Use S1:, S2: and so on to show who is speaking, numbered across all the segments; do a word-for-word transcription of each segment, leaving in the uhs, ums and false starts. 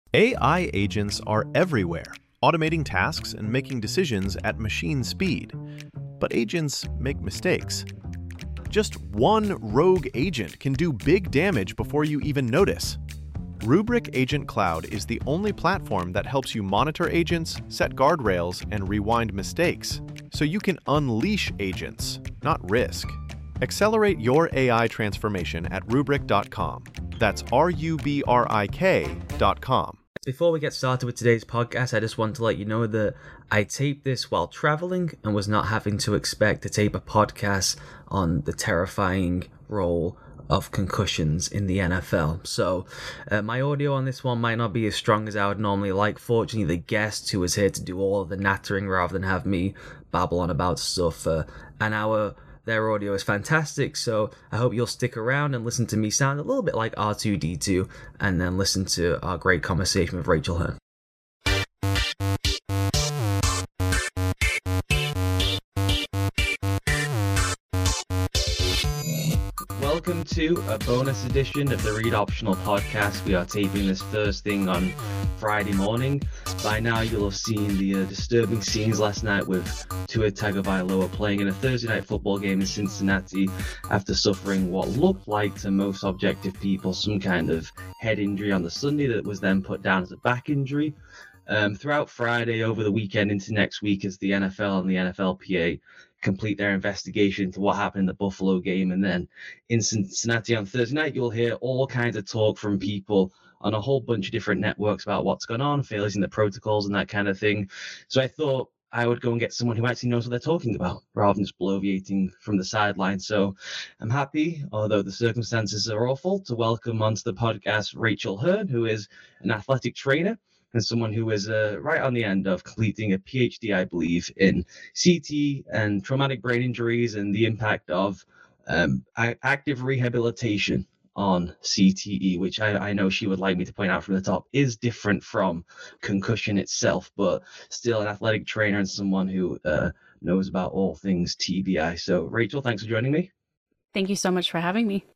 S1: A I agents are everywhere, automating tasks and making decisions at machine speed. But agents make mistakes. Just one rogue agent can do big damage before you even notice. Rubrik Agent Cloud is the only platform that helps you monitor agents, set guardrails, and rewind mistakes, so you can unleash agents, not risk. Accelerate your A I transformation at rubrik dot com. That's R U B R I K dot com.
S2: Before we get started with today's podcast, I just want to let you know that I taped this while traveling and was not having to expect to tape a podcast on the terrifying role of concussions in the N F L. So uh, my audio on this one might not be as strong as I would normally like. Fortunately, the guest who was here to do all of the nattering rather than have me babble on about stuff for an hour, their audio is fantastic. So I hope you'll stick around and listen to me sound a little bit like R two D two and then listen to our great conversation with Rachel Hearn. Welcome to a bonus edition of the Read Optional podcast. We are taping this first thing on Friday morning. By now you'll have seen the uh, disturbing scenes last night with Tua Tagovailoa playing in a Thursday night football game in Cincinnati after suffering what looked like to most objective people some kind of head injury on the Sunday that was then put down as a back injury. Um, throughout Friday, over the weekend into next week, as the N F L and the N F L P A complete their investigation into what happened in the Buffalo game, and then in Cincinnati on Thursday night, you'll hear all kinds of talk from people on a whole bunch of different networks about what's going on, failures in the protocols and that kind of thing. So I thought I would go and get someone who actually knows what they're talking about rather than just bloviating from the sideline. So I'm happy, although the circumstances are awful, to welcome onto the podcast Rachel Hearn, who is an athletic trainer and someone who is uh, right on the end of completing a P H D, I believe, in C T and traumatic brain injuries and the impact of um, active rehabilitation on C T E, which I, I know she would like me to point out from the top is different from concussion itself, but still an athletic trainer and someone who uh, knows about all things T B I. So, Rachel, thanks for joining me.
S3: Thank you so much for having me.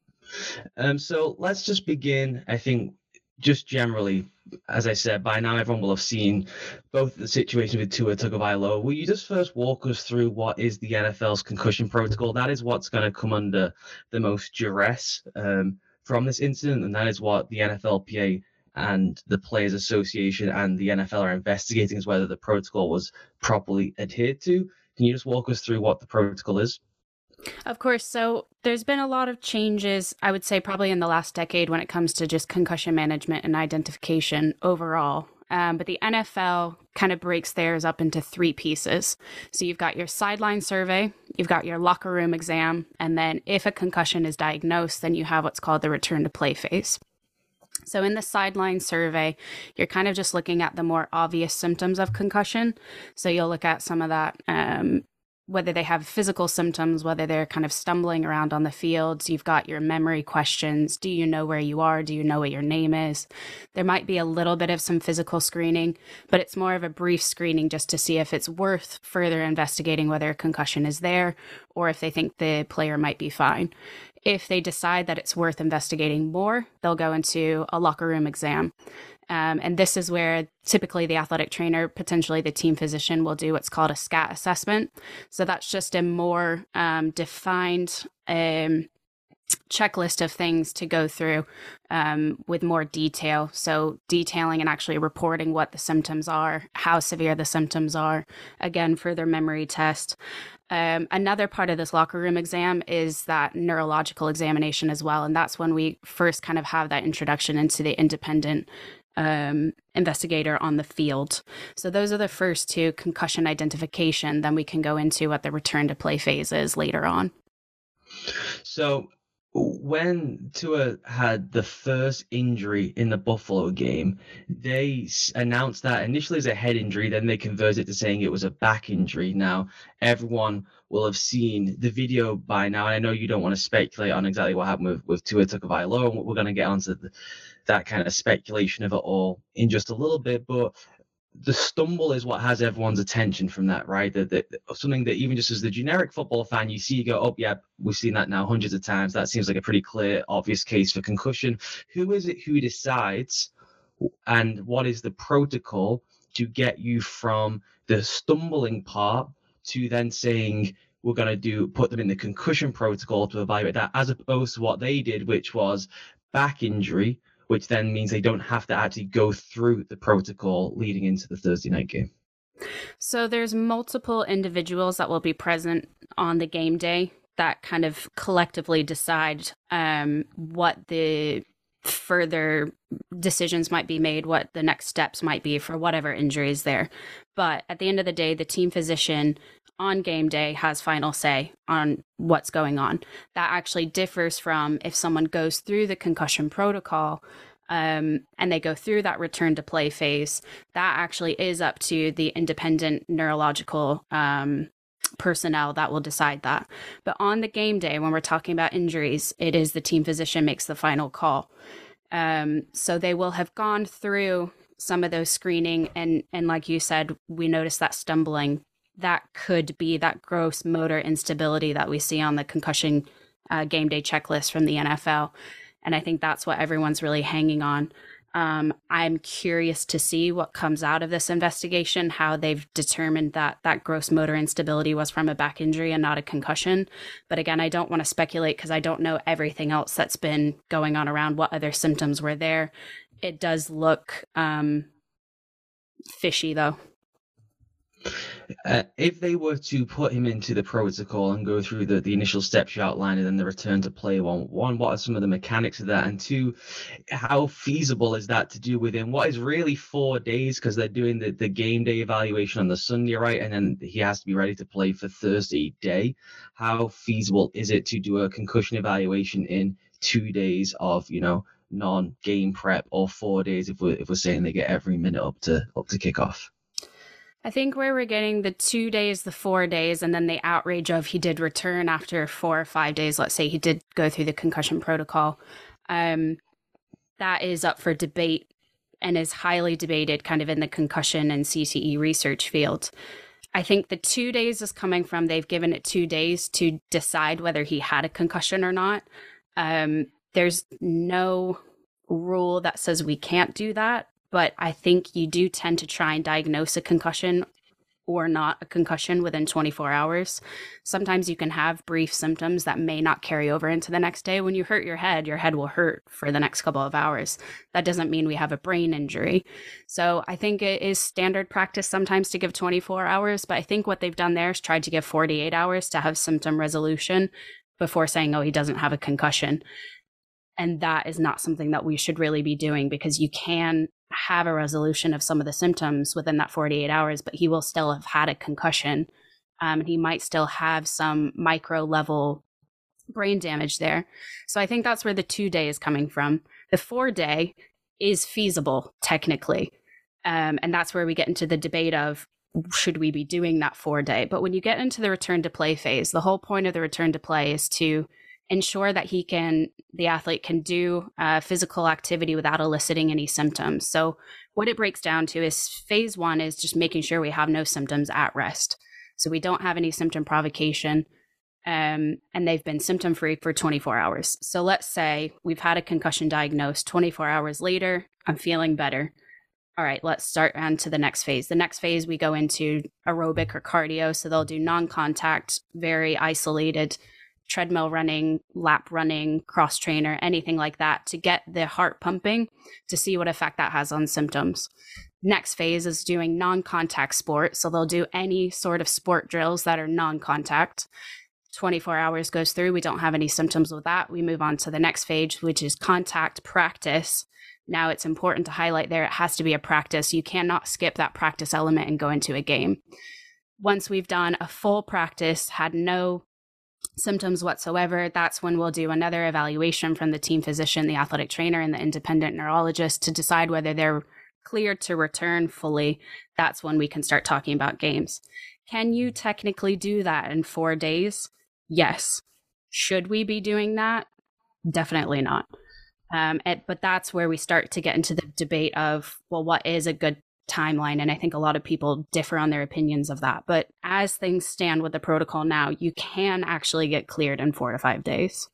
S2: Um, so let's just begin, I think, just generally, as I said, by now everyone will have seen both the situation with Tua Tagovailoa. Will you just first walk us through what is the N F L's concussion protocol? That is what's going to come under the most duress um, from this incident, and that is what the N F L P A and the Players Association and the N F L are investigating, is whether the protocol was properly adhered to. Can you just walk us through what the protocol is?
S3: Of course. So there's been a lot of changes, I would say probably in the last decade when it comes to just concussion management and identification overall. Um, but the N F L kind of breaks theirs up into three pieces. So you've got your sideline survey, you've got your locker room exam, and then if a concussion is diagnosed, then you have what's called the return to play phase. So in the sideline survey, you're kind of just looking at the more obvious symptoms of concussion. So you'll look at some of that, um, whether they have physical symptoms, whether they're kind of stumbling around on the fields. You've got your memory questions. Do you know where you are? Do you know what your name is? There might be a little bit of some physical screening, but it's more of a brief screening just to see if it's worth further investigating whether a concussion is there or if they think the player might be fine. If they decide that it's worth investigating more, they'll go into a locker room exam. Um, and this is where typically the athletic trainer, potentially the team physician, will do what's called a SCAT assessment. So that's just a more um, defined um, checklist of things to go through um, with more detail. So detailing and actually reporting what the symptoms are, how severe the symptoms are, again, further memory test. Um, another part of this locker room exam is that neurological examination as well. And that's when we first kind of have that introduction into the independent um, investigator on the field. So those are the first two, concussion identification. Then we can go into what the return to play phase is later on.
S2: So when Tua had the first injury in the Buffalo game, they announced that initially as a head injury, then they converted it to saying it was a back injury. Now, everyone will have seen the video by now, and I know you don't want to speculate on exactly what happened with, with Tua Tagovailoa, and we're going to get onto the, that kind of speculation of it all in just a little bit, but the stumble is what has everyone's attention from that, right? That, that something that even just as the generic football fan, you see, you go, oh, yeah, we've seen that now hundreds of times. That seems like a pretty clear, obvious case for concussion. Who is it who decides and what is the protocol to get you from the stumbling part to then saying we're going to do put them in the concussion protocol to evaluate that, as opposed to what they did, which was back injury, which then means they don't have to actually go through the protocol leading into the Thursday night game.
S3: So there's multiple individuals that will be present on the game day that kind of collectively decide um, what the further decisions might be made, what the next steps might be for whatever injury is there. But at the end of the day, the team physician on game day has final say on what's going on. That actually differs from if someone goes through the concussion protocol um, and they go through that return to play phase. That actually is up to the independent neurological um, personnel that will decide that. But on the game day, when we're talking about injuries, it is the team physician makes the final call. Um, so they will have gone through some of those screening, and and like you said, we noticed that stumbling. That could be that gross motor instability that we see on the concussion uh, game day checklist from the N F L. And I think that's what everyone's really hanging on. Um, I'm curious to see what comes out of this investigation, how they've determined that that gross motor instability was from a back injury and not a concussion. But again, I don't want to speculate because I don't know everything else that's been going on around, what other symptoms were there. It does look um, fishy, though.
S2: Uh, if they were to put him into the protocol and go through the, the initial steps you outlined and then the return to play one, one, what are some of the mechanics of that? And two, how feasible is that to do within what is really four days? Because they're doing the, the game day evaluation on the Sunday, right? And then he has to be ready to play for Thursday day. How feasible is it to do a concussion evaluation in two days of, you know, non-game prep, or four days if we're, if we're saying they get every minute up to up to kickoff?
S3: I think where we're getting the two days, the four days, and then the outrage of he did return after four or five days, let's say he did go through the concussion protocol, um, that is up for debate and is highly debated kind of in the concussion and C T E research field. I think the two days is coming from they've given it two days to decide whether he had a concussion or not. Um, there's no rule that says we can't do that. But I think you do tend to try and diagnose a concussion or not a concussion within twenty-four hours. Sometimes you can have brief symptoms that may not carry over into the next day. When you hurt your head, your head will hurt for the next couple of hours. That doesn't mean we have a brain injury. So I think it is standard practice sometimes to give twenty-four hours, but I think what they've done there is tried to give forty-eight hours to have symptom resolution before saying, oh, he doesn't have a concussion. And that is not something that we should really be doing, because you can have a resolution of some of the symptoms within that forty-eight hours, but he will still have had a concussion. Um, and he might still have some micro level brain damage there. So I think that's where the two day is coming from. The four day is feasible technically. Um, and that's where we get into the debate of, should we be doing that four day? But when you get into the return to play phase, the whole point of the return to play is to ensure that he can, the athlete can do uh, physical activity without eliciting any symptoms. So what it breaks down to is phase one is just making sure we have no symptoms at rest. So we don't have any symptom provocation, um, and they've been symptom free for twenty-four hours. So let's say we've had a concussion diagnosed, twenty-four hours later, I'm feeling better. All right, let's start on to the next phase. The next phase, we go into aerobic or cardio. So they'll do non-contact, very isolated treadmill running, lap running, cross trainer, anything like that to get the heart pumping to see what effect that has on symptoms. Next phase is doing non-contact sport. So they'll do any sort of sport drills that are non-contact. twenty-four hours goes through. We don't have any symptoms with that. We move on to the next phase, which is contact practice. Now it's important to highlight there, it has to be a practice. You cannot skip that practice element and go into a game. Once we've done a full practice, had no symptoms whatsoever, that's when we'll do another evaluation from the team physician, the athletic trainer, and the independent neurologist to decide whether they're cleared to return fully. That's when we can start talking about games. Can you technically do that in four days? Yes. Should we be doing that? Definitely not. Um, it, but that's where we start to get into the debate of, well, what is a good timeline? And I think a lot of people differ on their opinions of that. But as things stand with the protocol now, you can actually get cleared in four to five days.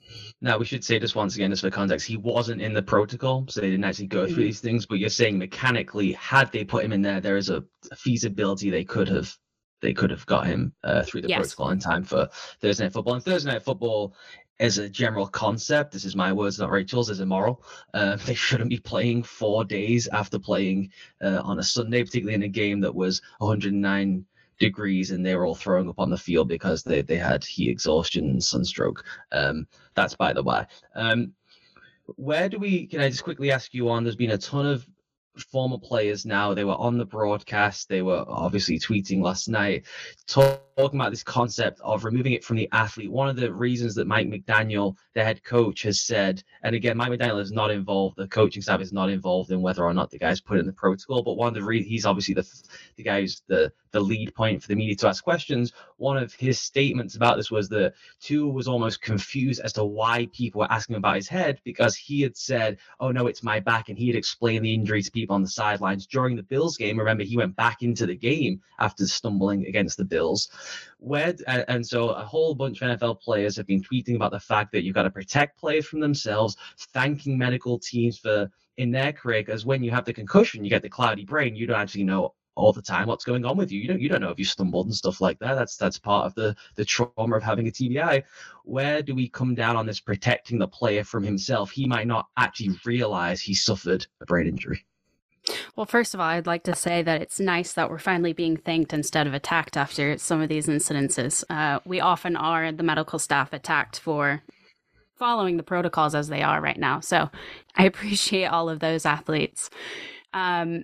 S2: Now, we should say this once again, just for context, he wasn't in the protocol, so they didn't actually go through mm-hmm. these things, but you're saying mechanically, had they put him in there, there is a, a feasibility they could have they could have got him uh, through the yes. protocol in time for Thursday Night Football. And Thursday Night Football, as a general concept, this is my words, not Rachel's, is immoral. Uh, they shouldn't be playing four days after playing uh, on a Sunday, particularly in a game that was one hundred nine degrees and they were all throwing up on the field because they, they had heat exhaustion and sunstroke. Um, that's by the way. Um, where do we, can I just quickly ask you on, there's been a ton of former players now, they were on the broadcast, they were obviously tweeting last night, talking about this concept of removing it from the athlete. One of the reasons that Mike McDaniel, the head coach, has said, and again, Mike McDaniel is not involved, the coaching staff is not involved in whether or not the guys put in the protocol, but one of the re- he's obviously the the guy who's the, the lead point for the media to ask questions. One of his statements about this was that Tua was almost confused as to why people were asking about his head, because he had said, oh no, it's my back, and he had explained the injury to people on the sidelines during the Bills game. Remember, he went back into the game after stumbling against the Bills. Where and so a whole bunch of N F L players have been tweeting about the fact that you've got to protect players from themselves, thanking medical teams for in their career, because when you have the concussion, you get the cloudy brain, you don't actually know all the time what's going on with you. You don't you don't know if you stumbled and stuff like that. That's that's part of the the trauma of having a T B I. Where do we come down on this protecting the player from himself? He might not actually realize he suffered a brain injury.
S3: Well, first of all, I'd like to say that it's nice that we're finally being thanked instead of attacked after some of these incidences. Uh, we often are, the medical staff, attacked for following the protocols as they are right now. So I appreciate all of those athletes. Um,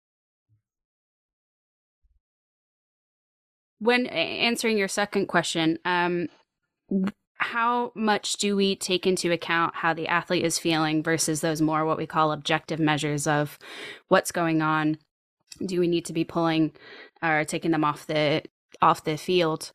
S3: when answering your second question, um, how much do we take into account how the athlete is feeling versus those more what we call objective measures of what's going on? Do we need to be pulling or taking them off the off the field?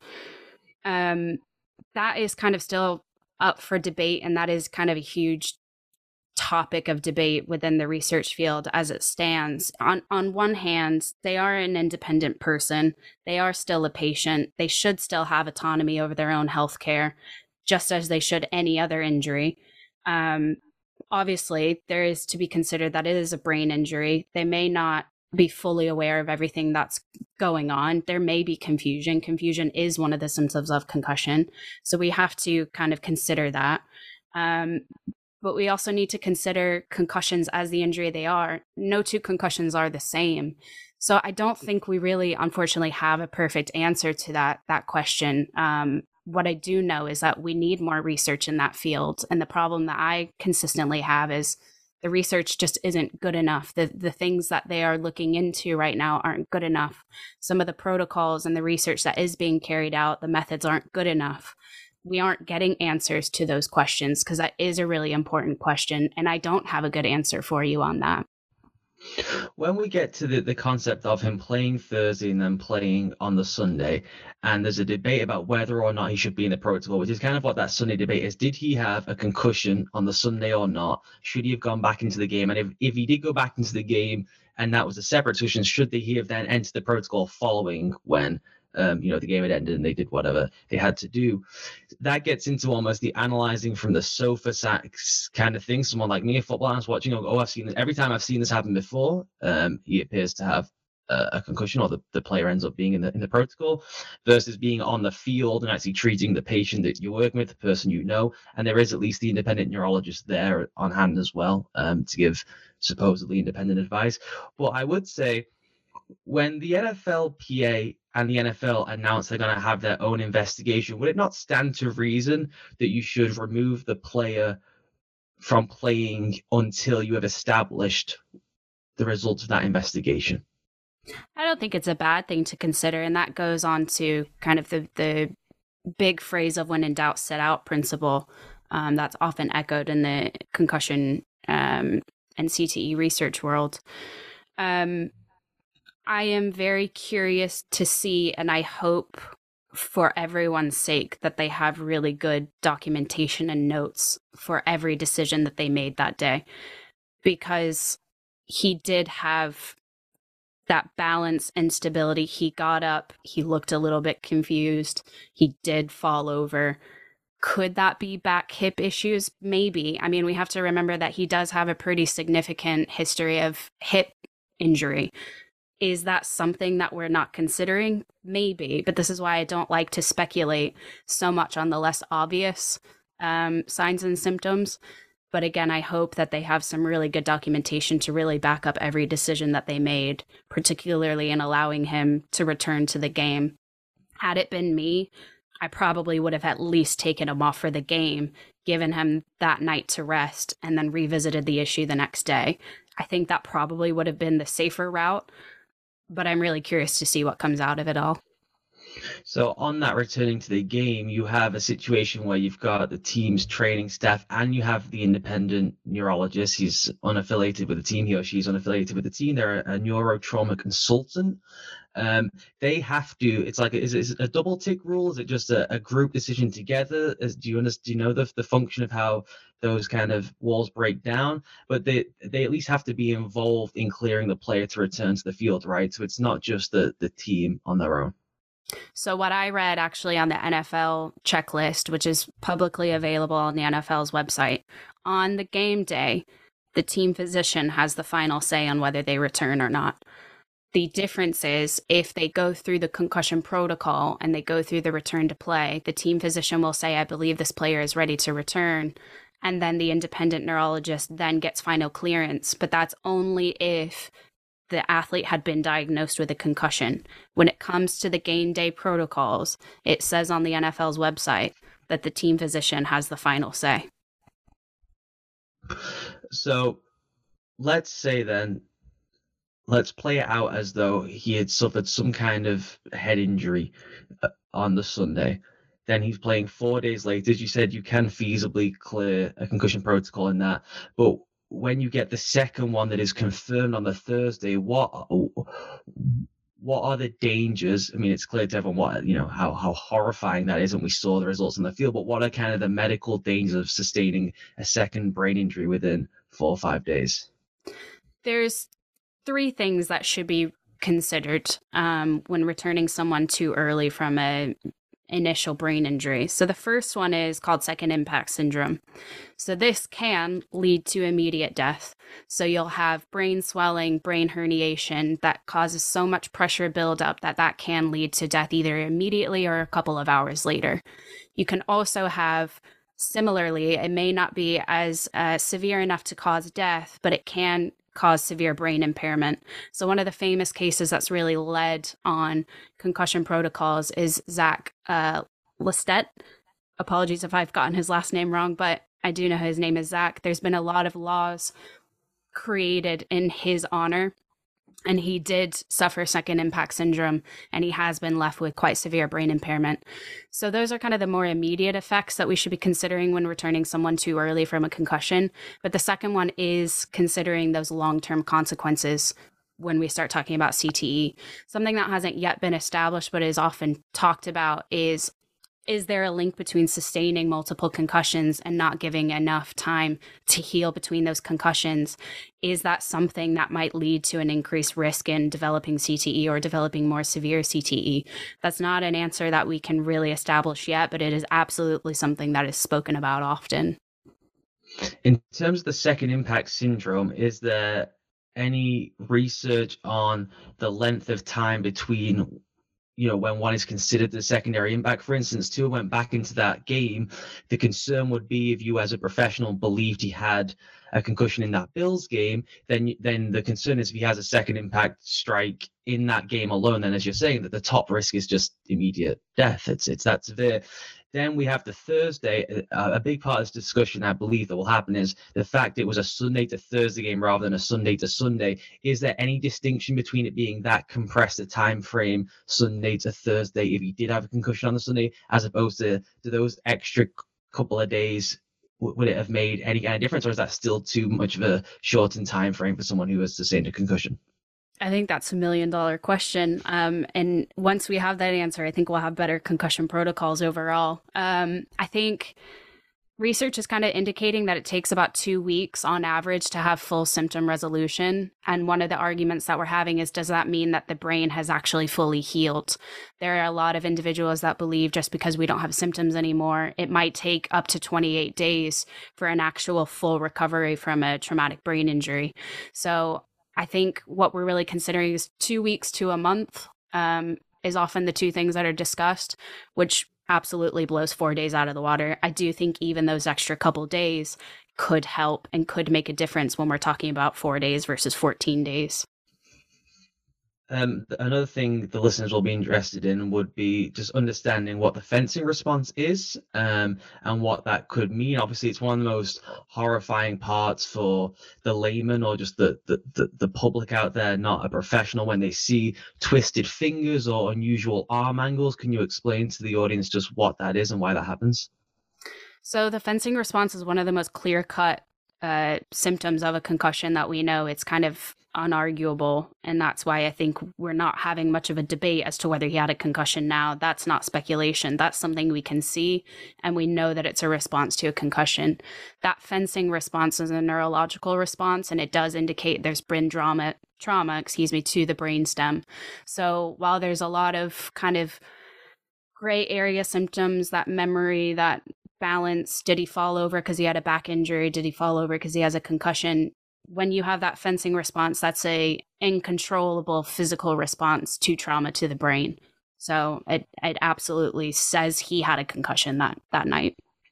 S3: Um, that is kind of still up for debate, and that is kind of a huge topic of debate within the research field as it stands. On on one hand, they are an independent person. They are still a patient. They should still have autonomy over their own health care, just as they should any other injury. Um, obviously, there is to be considered that it is a brain injury. They may not be fully aware of everything that's going on. There may be confusion. Confusion is one of the symptoms of concussion. So we have to kind of consider that. Um, but we also need to consider concussions as the injury they are. No two concussions are the same. So I don't think we really, unfortunately, have a perfect answer to that, that question. Um, What I do know is that we need more research in that field. And the problem that I consistently have is the research just isn't good enough. The the things that they are looking into right now aren't good enough. Some of the protocols and the research that is being carried out, the methods aren't good enough. We aren't getting answers to those questions because that is a really important question. And I don't have a good answer for you on that.
S2: When we get to the, the concept of him playing Thursday and then playing on the Sunday, and there's a debate about whether or not he should be in the protocol, which is kind of what that Sunday debate is. Did he have a concussion on the Sunday or not? Should he have gone back into the game? And if, if he did go back into the game and that was a separate discussion, should he have then entered the protocol following when Um, you know, the game had ended and they did whatever they had to do? That gets into almost the analyzing from the sofa kind of thing. Someone like me, a football analyst watching, oh, I've seen it. Every time I've seen this happen before, um, he appears to have uh, a concussion, or the, the player ends up being in the in the protocol, versus being on the field and actually treating the patient that you're working with, the person you know. And there is at least the independent neurologist there on hand as well, um, to give supposedly independent advice. But I would say, when the N F L P A and the N F L announce they're going to have their own investigation, would it not stand to reason that you should remove the player from playing until you have established the results of that investigation?
S3: I don't think it's a bad thing to consider, and that goes on to kind of the, the big phrase of when in doubt, sit out principle. Um, that's often echoed in the concussion um, and C T E research world. Um, I am very curious to see, and I hope for everyone's sake that they have really good documentation and notes for every decision that they made that day, because he did have that balance and stability. He got up, he looked a little bit confused, he did fall over. Could that be back hip issues? Maybe. I mean, we have to remember that he does have a pretty significant history of hip injury. Is that something that we're not considering? Maybe. But this is why I don't like to speculate so much on the less obvious um, signs and symptoms. But again, I hope that they have some really good documentation to really back up every decision that they made, particularly in allowing him to return to the game. Had it been me, I probably would have at least taken him off for the game, given him that night to rest, and then revisited the issue the next day. I think that probably would have been the safer route, but I'm really curious to see what comes out of it all.
S2: So on that returning to the game, you have a situation where you've got the team's training staff and you have the independent neurologist. He's unaffiliated with the team. He or she's unaffiliated with the team. They're a neurotrauma consultant. Um, they have to, it's like, is it a double tick rule? Is it just a, a group decision together? Is, do you understand, do you know the, the function of how those kind of walls break down? But they, they at least have to be involved in clearing the player to return to the field, right? So it's not just the, the team on their own.
S3: So what I read actually on the N F L checklist, which is publicly available on the N F L's website, on the game day, the team physician has the final say on whether they return or not. The difference is if they go through the concussion protocol and they go through the return to play, the team physician will say, I believe this player is ready to return. And then the independent neurologist then gets final clearance. But that's only if the athlete had been diagnosed with a concussion. When it comes to the game day protocols, it says on the N F L's website that the team physician has the final say.
S2: So let's say then, let's play it out as though he had suffered some kind of head injury on the Sunday. Then he's playing four days later. As you said, you can feasibly clear a concussion protocol in that. But when you get the second one that is confirmed on the Thursday, what what are the dangers? I mean, it's clear to everyone what, you know, how, how horrifying that is, and we saw the results in the field, but what are kind of the medical dangers of sustaining a second brain injury within four or five days?
S3: There's three things that should be considered um, when returning someone too early from a initial brain injury. So the first one is called second impact syndrome. So this can lead to immediate death. So you'll have brain swelling, brain herniation that causes so much pressure buildup that that can lead to death either immediately or a couple of hours later. You can also have, similarly, it may not be as uh, severe enough to cause death, but it can cause severe brain impairment. So one of the famous cases that's really led on concussion protocols is Zach uh, Lestet. Apologies if I've gotten his last name wrong, but I do know his name is Zach. There's been a lot of laws created in his honor, and he did suffer second impact syndrome, and he has been left with quite severe brain impairment. So those are kind of the more immediate effects that we should be considering when returning someone too early from a concussion. But the second one is considering those long-term consequences when we start talking about C T E. Something that hasn't yet been established but is often talked about is, is there a link between sustaining multiple concussions and not giving enough time to heal between those concussions? Is that something that might lead to an increased risk in developing C T E or developing more severe C T E? That's not an answer that we can really establish yet, but it is absolutely something that is spoken about often.
S2: In terms of the second impact syndrome, is there any research on the length of time between, you know, when one is considered the secondary impact? For instance, Tua went back into that game. The concern would be if you as a professional believed he had a concussion in that Bills game, then then the concern is if he has a second impact strike in that game alone, then as you're saying, that the top risk is just immediate death. It's it's that severe. Then we have the Thursday. Uh, a big part of this discussion, I believe, that will happen is the fact it was a Sunday to Thursday game rather than a Sunday to Sunday. Is there any distinction between it being that compressed a time frame, Sunday to Thursday, if he did have a concussion on the Sunday, as opposed to, to those extra couple of days? Would it have made any kind of difference, or is that still too much of a shortened time frame for someone who has sustained a concussion?
S3: I think that's a million dollar question. Um, and once we have that answer, I think we'll have better concussion protocols overall. Um, I think research is kind of indicating that it takes about two weeks on average to have full symptom resolution. And one of the arguments that we're having is, does that mean that the brain has actually fully healed? There are a lot of individuals that believe just because we don't have symptoms anymore, it might take up to twenty-eight days for an actual full recovery from a traumatic brain injury. So I think what we're really considering is two weeks to a month um, is often the two things that are discussed, which absolutely blows four days out of the water. I do think even those extra couple days could help and could make a difference when we're talking about four days versus fourteen days.
S2: Um, another thing the listeners will be interested in would be just understanding what the fencing response is, um, and what that could mean. Obviously, it's one of the most horrifying parts for the layman or just the, the, the, the public out there, not a professional, when they see twisted fingers or unusual arm angles. Can you explain to the audience just what that is and why that happens?
S3: So the fencing response is one of the most clear-cut uh, symptoms of a concussion that we know. It's kind of unarguable, and that's why I think we're not having much of a debate as to whether he had a concussion now. That's not speculation. That's something we can see, and we know that it's a response to a concussion. That fencing response is a neurological response, and it does indicate there's been trauma, trauma, excuse me, to the brainstem. So while there's a lot of kind of gray area symptoms, that memory, that balance, did he fall over because he had a back injury? Did he fall over because he has a concussion? When you have that fencing response, that's a uncontrollable physical response to trauma to the brain. So it, it absolutely says he had a concussion that, that night.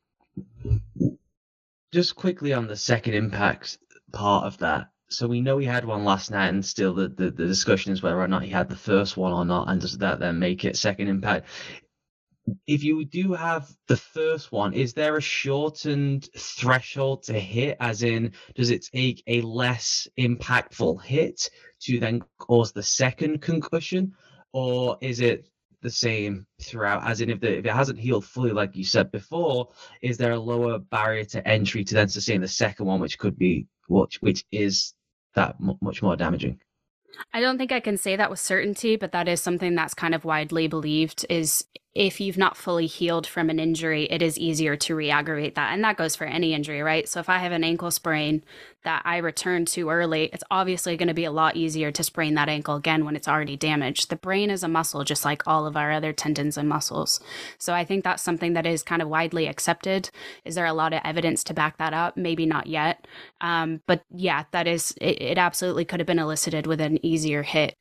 S2: Just quickly on the second impact part of that. So we know he had one last night, and still the, the, the discussion is whether or not he had the first one or not, and does that then make it second impact? If you do have the first one, is there a shortened threshold to hit? As in, does it take a less impactful hit to then cause the second concussion? Or is it the same throughout? As in, if, the, if it hasn't healed fully, like you said before, is there a lower barrier to entry to then sustain the second one, which could be, which, which is that m- much more damaging?
S3: I don't think I can say that with certainty, but that is something that's kind of widely believed, is if you've not fully healed from an injury, it is easier to re-aggravate that. And that goes for any injury, right? So if I have an ankle sprain that I return to early, it's obviously going to be a lot easier to sprain that ankle again when it's already damaged. The brain is a muscle, just like all of our other tendons and muscles. So I think that's something that is kind of widely accepted. Is there a lot of evidence to back that up? Maybe not yet. Um, but yeah, that is, it, it absolutely could have been elicited with an easier hit.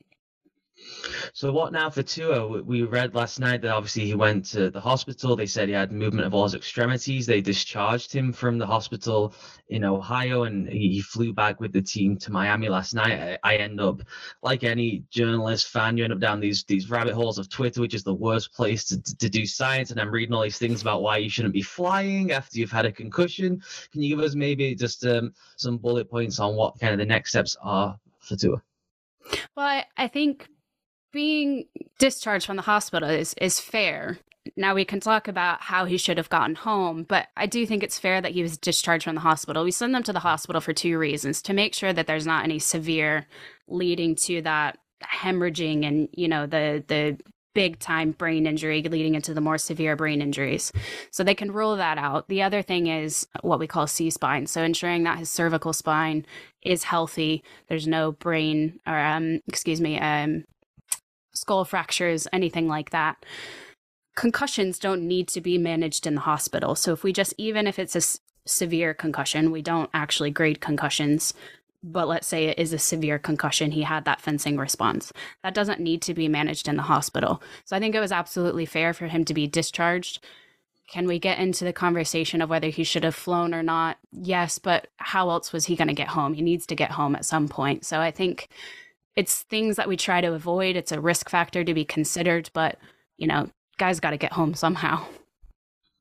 S2: So what now for Tua? We read last night that obviously he went to the hospital. They said he had movement of all his extremities. They discharged him from the hospital in Ohio, and he flew back with the team to Miami last night. I end up, like any journalist fan, you end up down these these rabbit holes of Twitter, which is the worst place to, to do science. And I'm reading all these things about why you shouldn't be flying after you've had a concussion. Can you give us maybe just um, some bullet points on what kind of the next steps are for Tua?
S3: Well, I, I think being discharged from the hospital is, is fair. Now we can talk about how he should have gotten home, but I do think it's fair that he was discharged from the hospital. We send them to the hospital for two reasons: to make sure that there's not any severe leading to that hemorrhaging and, you know, the, the big time brain injury leading into the more severe brain injuries. So they can rule that out. The other thing is what we call C-spine. So ensuring that his cervical spine is healthy. There's no brain or, um, excuse me, um, skull fractures, anything like that. Concussions don't need to be managed in the hospital. So if we just, even if it's a s- severe concussion, we don't actually grade concussions, but let's say it is a severe concussion, he had that fencing response. That doesn't need to be managed in the hospital. So I think it was absolutely fair for him to be discharged. Can we get into the conversation of whether he should have flown or not? Yes, but how else was he going to get home? He needs to get home at some point. So I think it's things that we try to avoid. It's a risk factor to be considered, but, you know, guys got to get home somehow.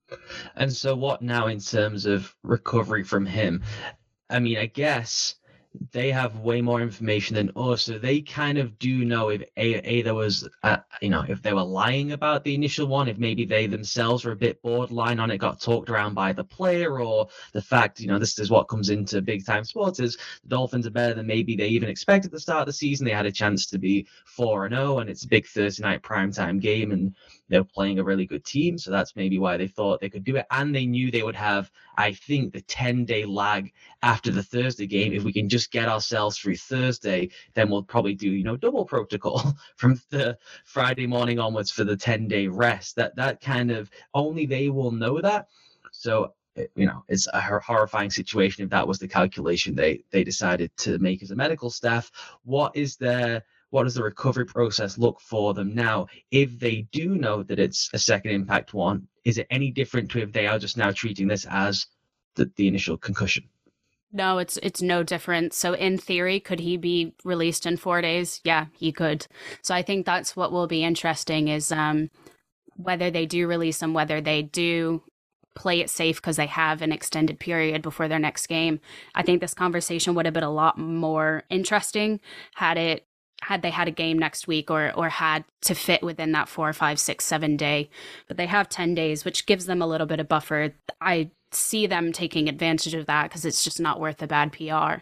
S2: And so what now in terms of recovery from him? I mean, I guess they have way more information than us, so they kind of do know if a, a there was, uh, you know, if they were lying about the initial one, if maybe they themselves were a bit borderline on it, got talked around by the player, or the fact, you know, this is what comes into big time sports is the Dolphins are better than maybe they even expected at the start of the season. They had a chance to be four and zero, and it's a big Thursday night primetime game, and they're playing a really good team, so that's maybe why they thought they could do it, and they knew they would have, I think, the ten day lag after the Thursday game. If we can just get ourselves through Thursday, then we'll probably do, you know, double protocol from the Friday morning onwards for the ten day rest. That that kind of, only they will know that. So, you know, it's a horrifying situation if that was the calculation they they decided to make as a medical staff. What is their what does the recovery process look for them now? If they do know that it's a second impact one, is it any different to if they are just now treating this as the, the initial concussion?
S3: No, it's it's no different. So in theory, could he be released in four days? Yeah, he could. So I think that's what will be interesting is um, whether they do release him, whether they do play it safe because they have an extended period before their next game. I think this conversation would have been a lot more interesting had it had they had a game next week or or had to fit within that four, five, six, seven day. But they have ten days, which gives them a little bit of buffer. I see them taking advantage of that because it's just not worth the bad P R.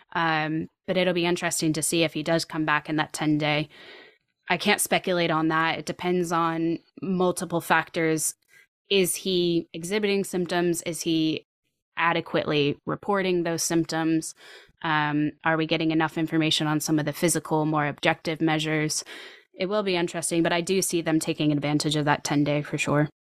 S3: Um, but it'll be interesting to see if he does come back in that ten day. I can't speculate on that. It depends on multiple factors. Is he exhibiting symptoms? Is he adequately reporting those symptoms? Um, are we getting enough information on some of the physical, more objective measures? It will be interesting, but I do see them taking advantage of that ten day for sure.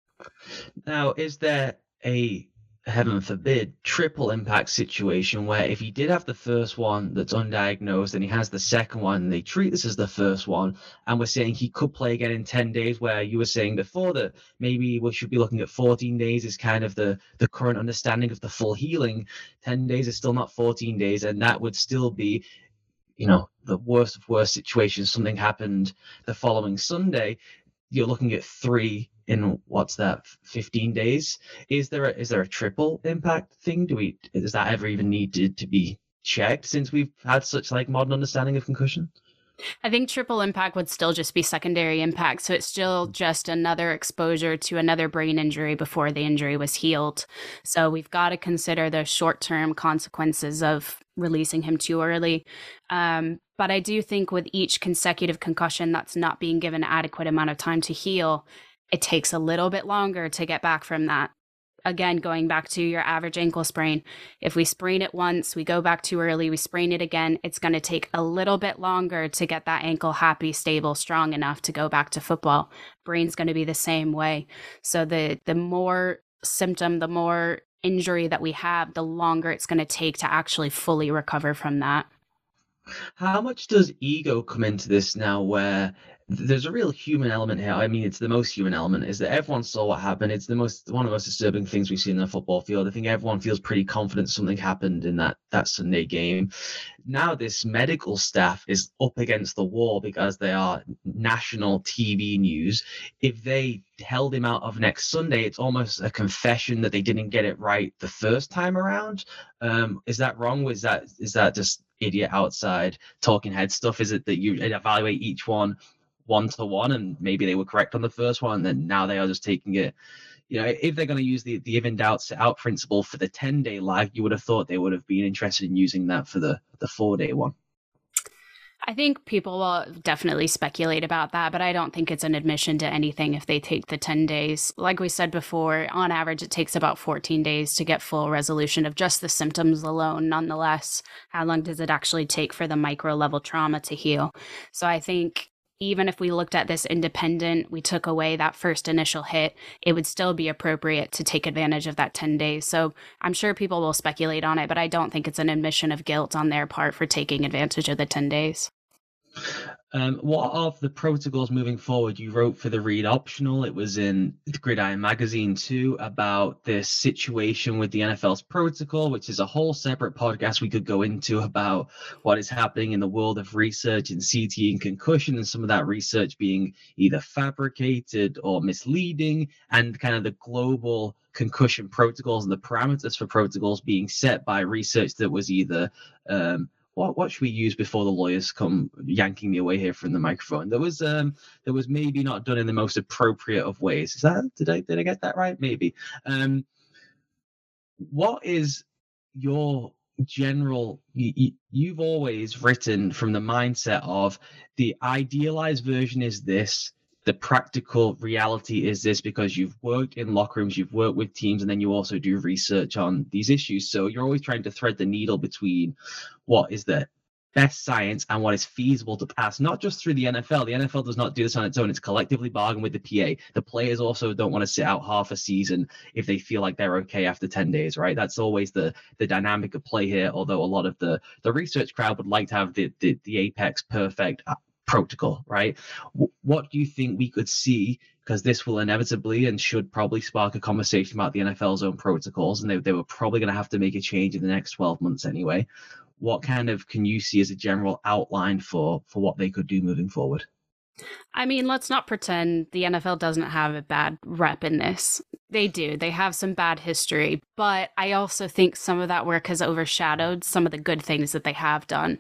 S2: Now, is there a, heaven forbid, triple impact situation where if he did have the first one that's undiagnosed and he has the second one, and they treat this as the first one, and we're saying he could play again in ten days, where you were saying before that maybe we should be looking at fourteen days is kind of the, the current understanding of the full healing. ten days is still not fourteen days, and that would still be, you know, the worst of worst situations. Something happened the following Sunday, you're looking at three in what's that, fifteen days? Is there a, is there a triple impact thing? Do we does that ever even need to, to be checked since we've had such like modern understanding of concussion?
S3: I think triple impact would still just be secondary impact. So it's still just another exposure to another brain injury before the injury was healed. So we've got to consider the short-term consequences of releasing him too early. Um, but I do think with each consecutive concussion that's not being given adequate amount of time to heal, it takes a little bit longer to get back from that. Again, going back to your average ankle sprain, if we sprain it once, we go back too early, we sprain it again, it's going to take a little bit longer to get that ankle happy, stable, strong enough to go back to football. Brain's going to be the same way. So the the more symptom, the more injury that we have, the longer it's going to take to actually fully recover from that.
S2: How much does ego come into this now, where there's a real human element here? I mean, it's the most human element, is that everyone saw what happened. It's the most one of the most disturbing things we've seen in the football field. I think everyone feels pretty confident something happened in that, that Sunday game. Now this medical staff is up against the wall because they are national T V news. If they held him out of next Sunday, it's almost a confession that they didn't get it right the first time around. Um, is that wrong? Was that is that just idiot outside talking head stuff? Is it that you evaluate each one one to one and maybe they were correct on the first one and then now they are just taking it, you know, if they're going to use the, the if in doubt set out principle for the ten day lag, you would have thought they would have been interested in using that for the, the four day one.
S3: I think people will definitely speculate about that, but I don't think it's an admission to anything if they take the ten days. Like we said before, on average, it takes about fourteen days to get full resolution of just the symptoms alone. Nonetheless, how long does it actually take for the micro level trauma to heal? So I think even if we looked at this independent, we took away that first initial hit, it would still be appropriate to take advantage of that ten days. So I'm sure people will speculate on it, but I don't think it's an admission of guilt on their part for taking advantage of the ten days.
S2: Um, what are the protocols moving forward? You wrote for the Read Optional. It was in Gridiron Magazine too, about this situation with the N F L's protocol, which is a whole separate podcast we could go into about what is happening in the world of research in C T E and concussion, and some of that research being either fabricated or misleading, and kind of the global concussion protocols and the parameters for protocols being set by research that was either um, what what should we use before the lawyers come yanking me away here from the microphone? There was um there was maybe not done in the most appropriate of ways. Is that did I did I get that right? Maybe. Um, what is your general? You, you've always written from the mindset of the idealized version is this. The practical reality is this, because you've worked in locker rooms, you've worked with teams, and then you also do research on these issues. So you're always trying to thread the needle between what is the best science and what is feasible to pass, not just through the N F L. The N F L does not do this on its own. It's collectively bargained with the P A. The players also don't want to sit out half a season if they feel like they're okay after ten days, right? That's always the the dynamic of play here, although a lot of the, the research crowd would like to have the, the, the apex perfect protocol, right? What do you think we could see? Because this will inevitably and should probably spark a conversation about the N F L's own protocols, and they, they were probably going to have to make a change in the next twelve months anyway. What kind of can you see as a general outline for for what they could do moving forward?
S3: I mean, let's not pretend the N F L doesn't have a bad rep in this. They do. They have some bad history, but I also think some of that work has overshadowed some of the good things that they have done.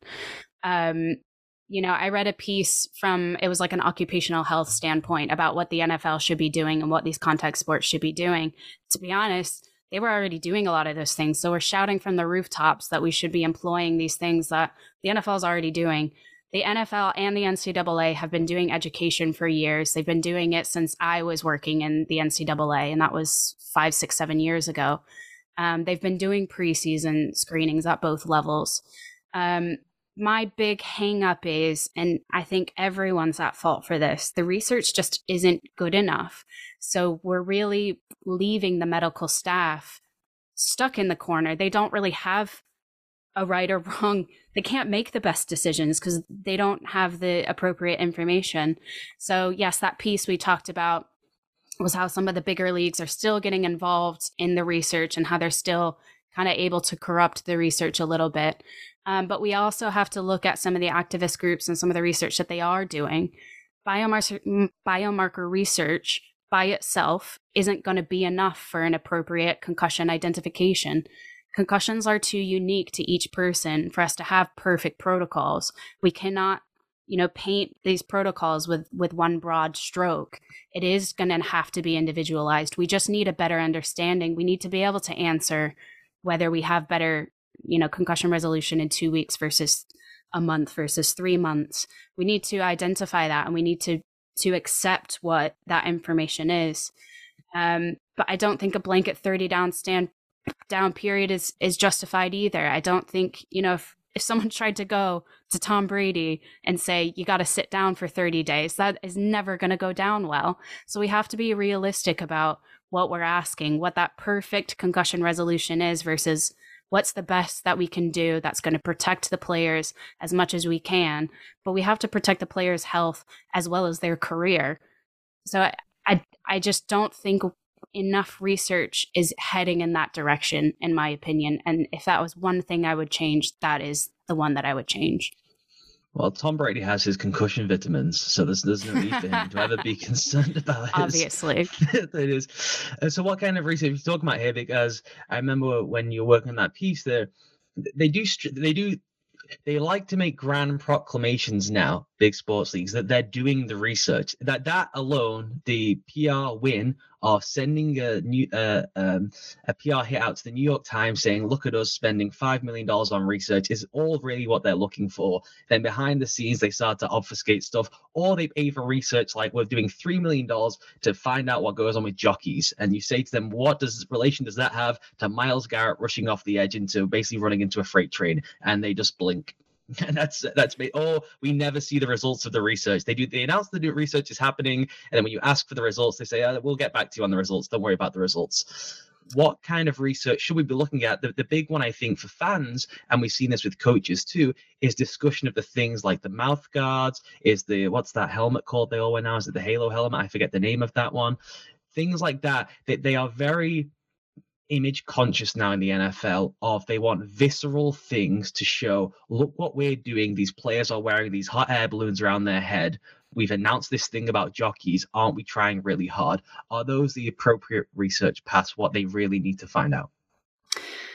S3: Um, You know, I read a piece from, it was like an occupational health standpoint about what the N F L should be doing and what these contact sports should be doing. To be honest, they were already doing a lot of those things. So we're shouting from the rooftops that we should be employing these things that the N F L is already doing. The N F L and the N C double A have been doing education for years. They've been doing it since I was working in the N C double A, and that was five, six, seven years ago. Um, they've been doing preseason screenings at both levels. Um, My big hang up is, and I think everyone's at fault for this, the research just isn't good enough. So we're really leaving the medical staff stuck in the corner. They don't really have a right or wrong. They can't make the best decisions because they don't have the appropriate information. So yes, that piece we talked about was how some of the bigger leagues are still getting involved in the research and how they're still kind of able to corrupt the research a little bit. Um, but we also have to look at some of the activist groups and some of the research that they are doing. Biomarker, biomarker research by itself isn't going to be enough for an appropriate concussion identification. Concussions are too unique to each person for us to have perfect protocols. We cannot, you know, paint these protocols with, with one broad stroke. It is going to have to be individualized. We just need a better understanding. We need to be able to answer whether we have better, you know, concussion resolution in two weeks versus a month versus three months. We need to identify that, and we need to to accept what that information is. Um, but I don't think a blanket thirty down stand down period is is justified either. I don't think, you know, if if someone tried to go to Tom Brady and say, you got to sit down for thirty days, that is never going to go down well. So we have to be realistic about what we're asking, what that perfect concussion resolution is versus what's the best that we can do that's going to protect the players as much as we can. But we have to protect the players' health as well as their career. So I, I, I just don't think enough research is heading in that direction, in my opinion. And if that was one thing I would change, that is the one that I would change.
S2: Well, Tom Brady has his concussion vitamins, so there's there's no need for him to ever be concerned about his.
S3: Obviously.
S2: It is. Uh, so what kind of research are you talking about here? Because I remember when you were working on that piece there, they do they do they like to make grand proclamations now, big sports leagues, that they're doing the research. That that alone, the P R win of sending a new uh, um, a P R hit out to the New York Times saying, "Look at us spending five million dollars on research," is all really what they're looking for. Then behind the scenes, they start to obfuscate stuff, or they pay for research like we're doing three million dollars to find out what goes on with jockeys. And you say to them, "What does relation does that have to Myles Garrett rushing off the edge into basically running into a freight train?" And they just blink. And that's that's me. Oh, we never see the results of the research. They do. They announce the new research is happening, and then when you ask for the results, they say, oh, "We'll get back to you on the results. Don't worry about the results." What kind of research should we be looking at? The, the big one, I think, for fans, and we've seen this with coaches too, is discussion of the things like the mouth guards. Is the what's that helmet called they all wear now? Is it the Halo helmet? I forget the name of that one. Things like that. They they are very image conscious now in the N F L of they want visceral things to show, look what we're doing. These players are wearing these hot air balloons around their head. We've announced this thing about jockeys. Aren't we trying really hard? Are those the appropriate research past what they really need to find out?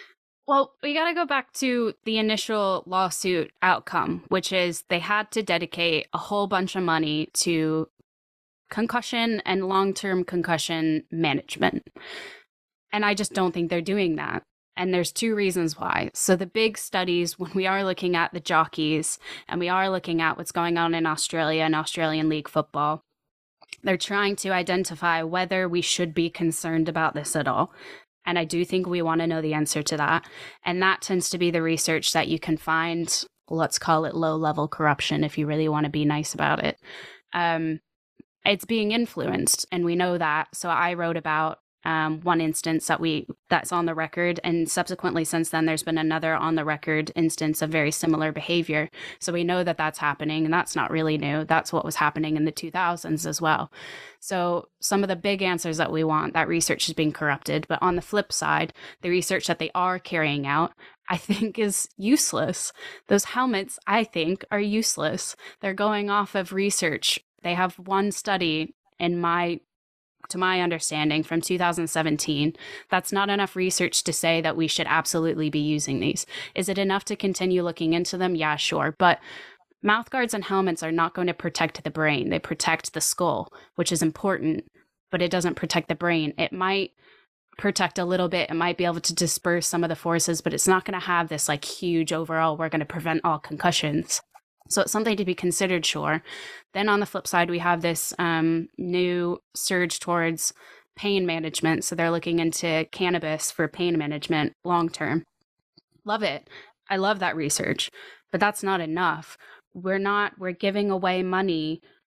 S3: Well, we got to go back to the initial lawsuit outcome, which is they had to dedicate a whole bunch of money to concussion and long-term concussion management. And I just don't think they're doing that. And there's two reasons why. So the big studies, when we are looking at the jockeys and we are looking at what's going on in Australia and Australian League football, they're trying to identify whether we should be concerned about this at all. And I do think we want to know the answer to that. And that tends to be the research that you can find, let's call it low-level corruption if you really want to be nice about it. Um, it's being influenced, and we know that. So I wrote about Um, one instance that we that's on the record, and subsequently since then there's been another on the record instance of very similar behavior. So we know that that's happening, and that's not really new. That's what was happening in the two thousands as well. So some of the big answers that we want, that research is being corrupted. But on the flip side, the research that they are carrying out, I think, is useless. Those helmets, I think, are useless. They're going off of research. They have one study in my to my understanding, from two thousand seventeen. That's not enough research to say that we should absolutely be using these. Is it enough to continue looking into them? Yeah, sure. But mouth guards and helmets are not going to protect the brain. They protect the skull, which is important, but it doesn't protect the brain. It might protect a little bit. It might be able to disperse some of the forces, but it's not going to have this like huge overall, we're going to prevent all concussions. So it's something to be considered, sure. Then on the flip side, we have this um, new surge towards pain management. So they're looking into cannabis for pain management long term. Love it. I love that research, but that's not enough. We're not, we're giving away money,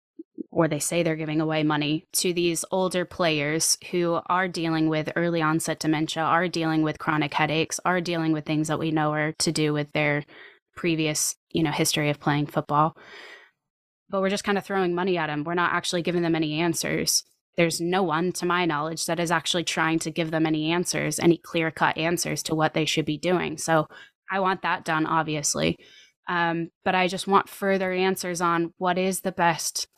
S3: or they say they're giving away money to these older players who are dealing with early onset dementia, are dealing with chronic headaches, are dealing with things that we know are to do with their previous, you know, history of playing football. But we're just kind of throwing money at them. We're not actually giving them any answers. There's no one, to my knowledge, that is actually trying to give them any answers, any clear-cut answers to what they should be doing. So I want that done, obviously. Um, but I just want further answers on what is the best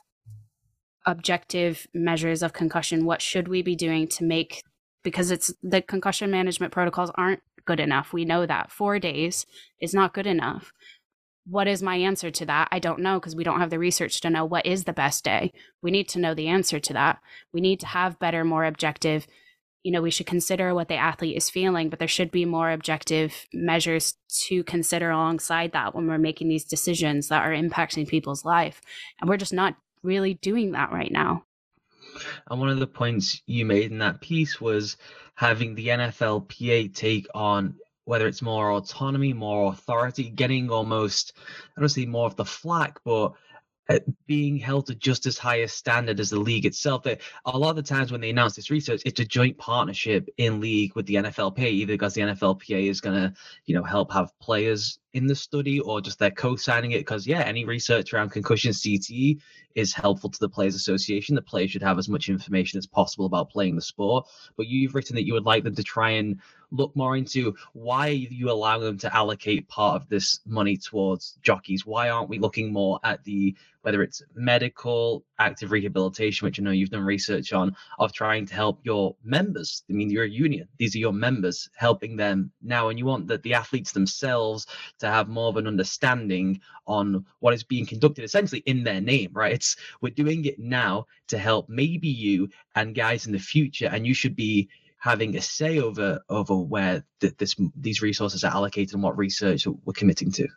S3: objective measures of concussion. What should we be doing to make, because it's the concussion management protocols aren't good enough. We know that four days is not good enough. What is my answer to that? I don't know, because we don't have the research to know what is the best day. We need to know the answer to that. We need to have better, more objective, you know, we should consider what the athlete is feeling, but there should be more objective measures to consider alongside that when we're making these decisions that are impacting people's life. And we're just not really doing that right now.
S2: And one of the points you made in that piece was having the N F L P A take on whether it's more autonomy, more authority, getting almost, I don't say more of the flack, but uh, being held to just as high a standard as the league itself. That a lot of the times when they announce this research, it's a joint partnership in league with the N F L P A, either because the N F L P A is going to, you know, help have players in the study, or just they're co-signing it because, yeah, any research around concussion C T E is helpful to the Players Association. The players should have as much information as possible about playing the sport. But you've written that you would like them to try and look more into why you allow them to allocate part of this money towards jockeys. Why aren't we looking more at the, whether it's medical, active rehabilitation, which I know you've done research on, of trying to help your members. I mean, you're a union. These are your members, helping them now. And you want that the athletes themselves to have more of an understanding on what is being conducted essentially in their name, right? It's, we're doing it now to help maybe you and guys in the future, and you should be having a say over over where th- this these resources are allocated and what research we're committing to.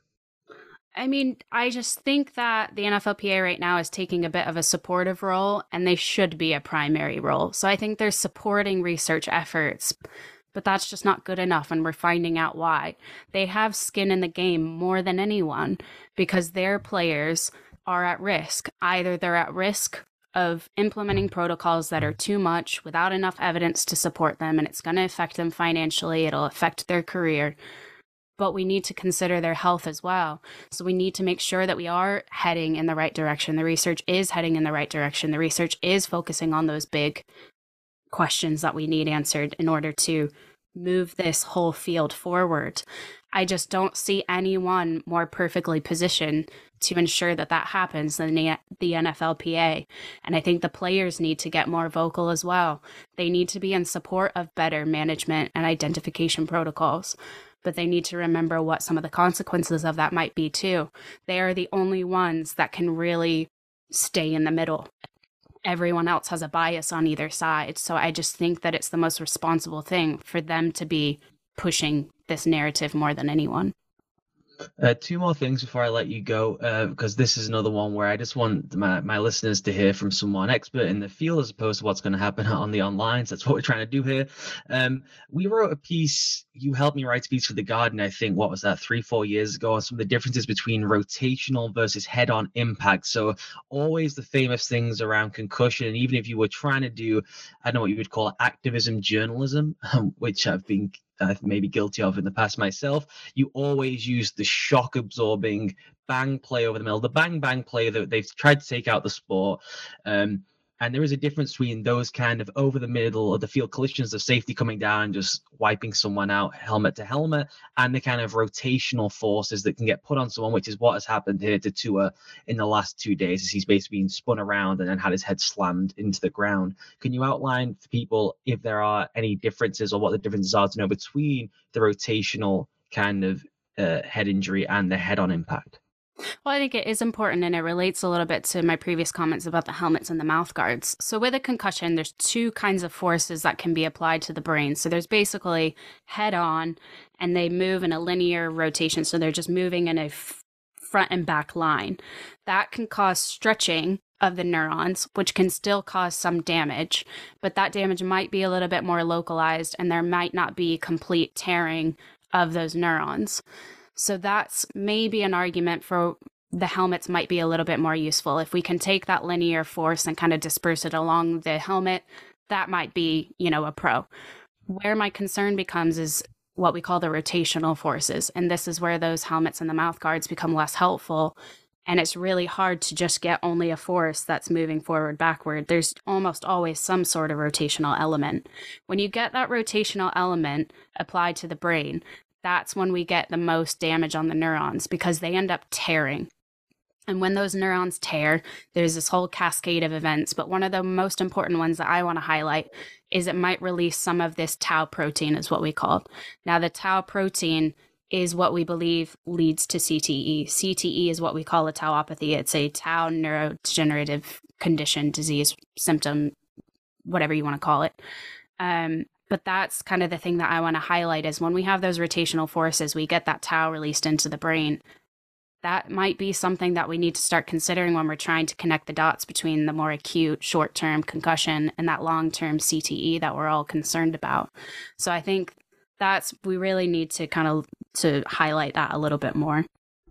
S3: I mean, I just think that the N F L P A right now is taking a bit of a supportive role, and they should be a primary role. So I think they're supporting research efforts, but that's just not good enough, and we're finding out why. They have skin in the game more than anyone because their players are at risk. Either they're at risk of implementing protocols that are too much without enough evidence to support them, and it's going to affect them financially, it'll affect their career. But we need to consider their health as well. So we need to make sure that we are heading in the right direction. The research is heading in the right direction. The research is focusing on those big questions that we need answered in order to move this whole field forward. I just don't see anyone more perfectly positioned to ensure that that happens than the N F L P A. And I think the players need to get more vocal as well. They need to be in support of better management and identification protocols. but they need to remember what some of the consequences of that might be too. They are the only ones that can really stay in the middle. Everyone else has a bias on either side. So I just think that it's the most responsible thing for them to be pushing this narrative more than anyone.
S2: Uh, two more things before I let you go, uh, because this is another one where I just want my, my listeners to hear from someone expert in the field as opposed to what's going to happen on the online. So that's what we're trying to do here. Um, we wrote a piece, you helped me write a piece for The Guardian, I think, what was that, three, four years ago, on some of the differences between rotational versus head-on impact. So always the famous things around concussion, and even if you were trying to do, I don't know what you would call activism journalism, um, which I've been uh, maybe guilty of in the past myself, you always use the shock absorbing bang play over the middle, the bang bang play that they've tried to take out the sport. Um, and there is a difference between those kind of over the middle of the field collisions of safety coming down and just wiping someone out helmet to helmet, and the kind of rotational forces that can get put on someone, which is what has happened here to Tua in the last two days, as he's basically been spun around and then had his head slammed into the ground. Can you outline for people if there are any differences or what the differences are to know between the rotational kind of uh, head injury and the head-on impact?
S3: Well, I think it is important, and it relates a little bit to my previous comments about the helmets and the mouth guards. So with a concussion, there's two kinds of forces that can be applied to the brain. So there's basically head on, and they move in a linear rotation. So they're just moving in a f- front and back line. That can cause stretching of the neurons, which can still cause some damage, but that damage might be a little bit more localized, and there might not be complete tearing of those neurons. So that's maybe an argument for the helmets might be a little bit more useful. If we can take that linear force and kind of disperse it along the helmet, that might be, you know, a pro. Where my concern becomes is what we call the rotational forces. And this is where those helmets and the mouth guards become less helpful. And it's really hard to just get only a force that's moving forward, backward. There's almost always some sort of rotational element. When you get that rotational element applied to the brain, that's when we get the most damage on the neurons, because they end up tearing. And when those neurons tear, there's this whole cascade of events. But one of the most important ones that I want to highlight is it might release some of this tau protein, is what we call it. Now, the tau protein is what we believe leads to C T E. C T E is what we call a tauopathy. It's a tau neurodegenerative condition, disease, symptom, whatever you want to call it. Um, But that's kind of the thing that I want to highlight is when we have those rotational forces, we get that tau released into the brain. That might be something that we need to start considering when we're trying to connect the dots between the more acute short-term concussion and that long-term C T E that we're all concerned about. So I think that's, we really need to kind of to highlight that a little bit more.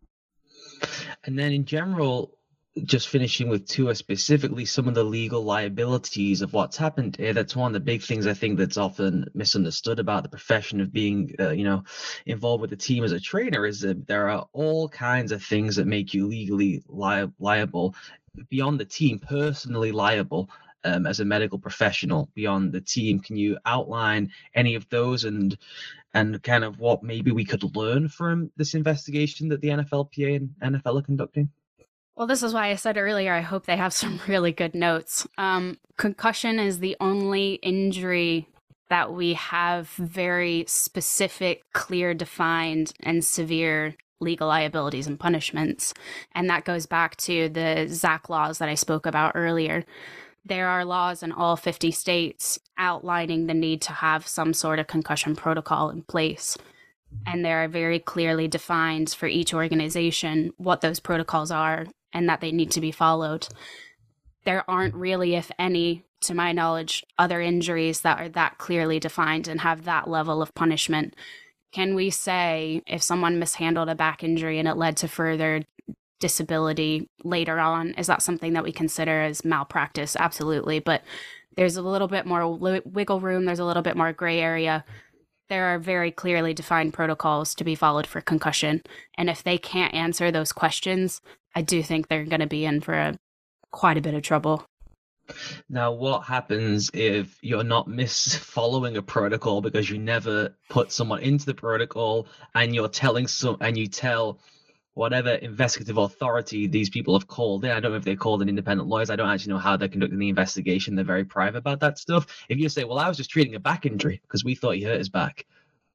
S2: And then in general, just finishing with Tua specifically, some of the legal liabilities of what's happened here. That's one of the big things I think that's often misunderstood about the profession of being, uh, you know, involved with the team as a trainer, is that there are all kinds of things that make you legally li- liable beyond the team, personally liable um, as a medical professional beyond the team. Can you outline any of those and and kind of what maybe we could learn from this investigation that the N F L P A and N F L are conducting?
S3: Well, this is why I said earlier, I hope they have some really good notes. Um, concussion is the only injury that we have very specific, clear, defined, and severe legal liabilities and punishments. And that goes back to the Z A C laws that I spoke about earlier. There are laws in all fifty states outlining the need to have some sort of concussion protocol in place. And there are very clearly defined for each organization what those protocols are and that they need to be followed. There aren't really, if any, to my knowledge, other injuries that are that clearly defined and have that level of punishment. Can we say if someone mishandled a back injury and it led to further disability later on, is that something that we consider as malpractice? Absolutely. But there's a little bit more wiggle room. There's a little bit more gray area. There are very clearly defined protocols to be followed for concussion. And if they can't answer those questions, I do think they're going to be in for a, quite a bit of trouble.
S2: Now, what happens if you're not mis-following a protocol because you never put someone into the protocol and you're telling some, and you tell whatever investigative authority these people have called in? I don't know if they called in independent lawyers. I don't actually know how they're conducting the investigation. They're very private about that stuff. If you say, well, I was just treating a back injury because we thought he hurt his back.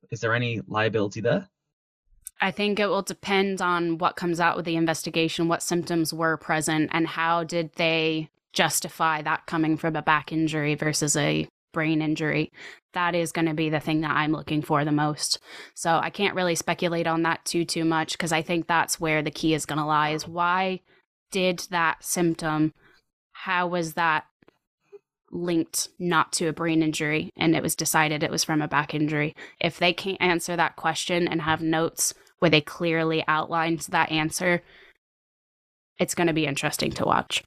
S2: Is there any liability there?
S3: I think it will depend on what comes out with the investigation, what symptoms were present, and how did they justify that coming from a back injury versus a brain injury. That is going to be the thing that I'm looking for the most. So I can't really speculate on that too, too much, because I think that's where the key is going to lie, is why did that symptom, how was that linked not to a brain injury, and it was decided it was from a back injury? If they can't answer that question and have notes where they clearly outlined that answer, it's going to be interesting to watch.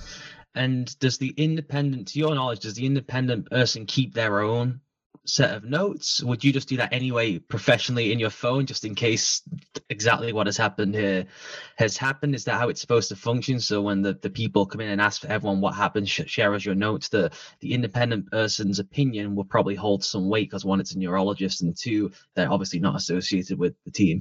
S2: And does the independent, to your knowledge, does the independent person keep their own set of notes? Would you just do that anyway professionally in your phone, just in case exactly what has happened here has happened? Is that how it's supposed to function? So when the, the people come in and ask for everyone what happened, sh- share as your notes, the, the independent person's opinion will probably hold some weight, because one, it's a neurologist, and two, they're obviously not associated with the team.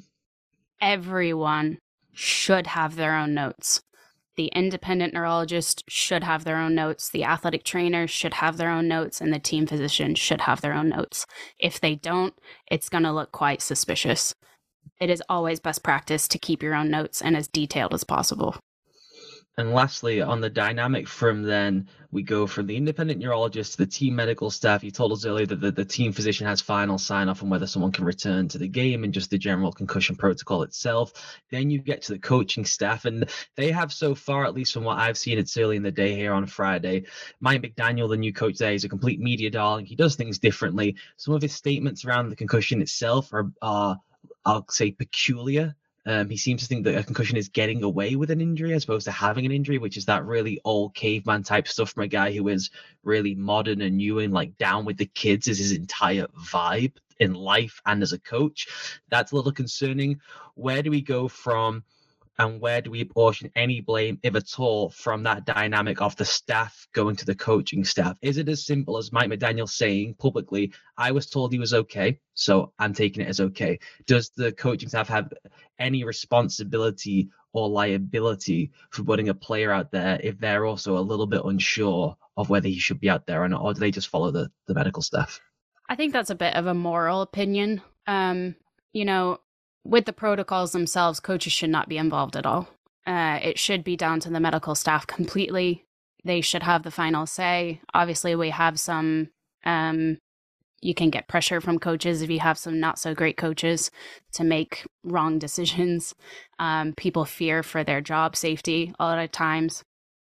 S3: Everyone should have their own notes. The independent neurologist should have their own notes. The athletic trainer should have their own notes, and the team physician should have their own notes. If they don't, it's going to look quite suspicious. It is always best practice to keep your own notes and as detailed as possible.
S2: And lastly, on the dynamic from then, we go from the independent neurologist to the team medical staff. You told us earlier that the, the team physician has final sign-off on whether someone can return to the game and just the general concussion protocol itself. Then you get to the coaching staff, and they have so far, at least from what I've seen, it's early in the day here on Friday. Mike McDaniel, the new coach there, is a complete media darling. He does things differently. Some of his statements around the concussion itself are, are I'll say, peculiar. Um, he seems to think that a concussion is getting away with an injury as opposed to having an injury, which is that really old caveman type stuff from a guy who is really modern and new and like down with the kids is his entire vibe in life and as a coach. That's a little concerning. Where do we go from, and where do we apportion any blame, if at all, from that dynamic of the staff going to the coaching staff? Is it as simple as Mike McDaniel saying publicly, I was told he was okay, so I'm taking it as okay? Does the coaching staff have any responsibility or liability for putting a player out there if they're also a little bit unsure of whether he should be out there or not, or do they just follow the, the medical staff?
S3: I think that's a bit of a moral opinion. Um, you know, with the protocols themselves, coaches should not be involved at all. Uh, it should be down to the medical staff completely. They should have the final say. Obviously, we have some, um, you can get pressure from coaches if you have some not so great coaches to make wrong decisions. Um, people fear for their job safety a lot of times.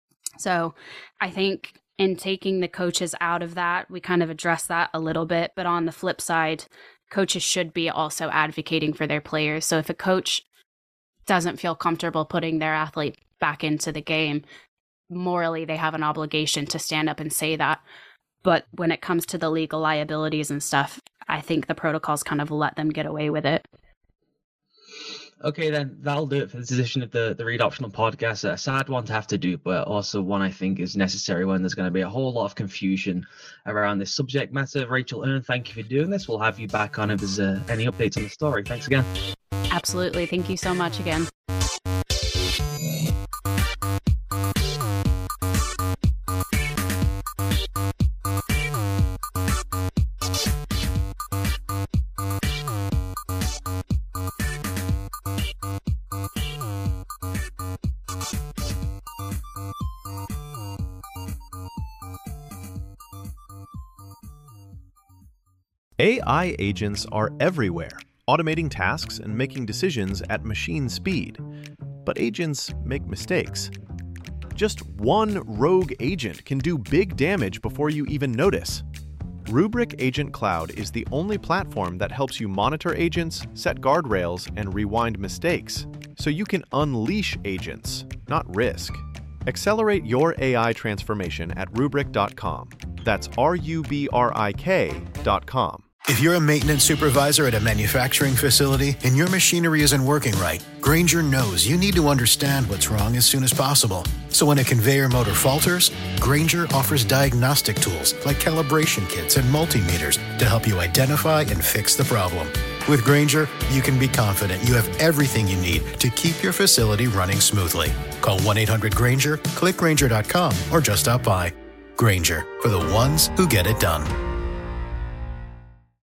S3: So I think in taking the coaches out of that, we kind of address that a little bit. But on the flip side, coaches should be also advocating for their players. So if a coach doesn't feel comfortable putting their athlete back into the game, morally they have an obligation to stand up and say that. But when it comes to the legal liabilities and stuff, I think the protocols kind of let them get away with it.
S2: Okay, then that'll do it for this edition of the, the Read Optional podcast. A sad one to have to do, but also one I think is necessary when there's going to be a whole lot of confusion around this subject matter. Rachel Earn, thank you for doing this. We'll have you back on if there's uh, any updates on the story. Thanks again.
S3: Absolutely. Thank you so much again.
S1: A I agents are everywhere, automating tasks and making decisions at machine speed. But agents make mistakes. Just one rogue agent can do big damage before you even notice. Rubrik Agent Cloud is the only platform that helps you monitor agents, set guardrails, and rewind mistakes, so you can unleash agents, not risk. Accelerate your A I transformation at rubrik dot com. That's R U B R I K dot com.
S4: If you're a maintenance supervisor at a manufacturing facility and your machinery isn't working right, Grainger knows you need to understand what's wrong as soon as possible. So when a conveyor motor falters, Grainger offers diagnostic tools like calibration kits and multimeters to help you identify and fix the problem. With Grainger, you can be confident you have everything you need to keep your facility running smoothly. Call one eight hundred Grainger, click Grainger dot com, or just stop by. Grainger, for the ones who get it done.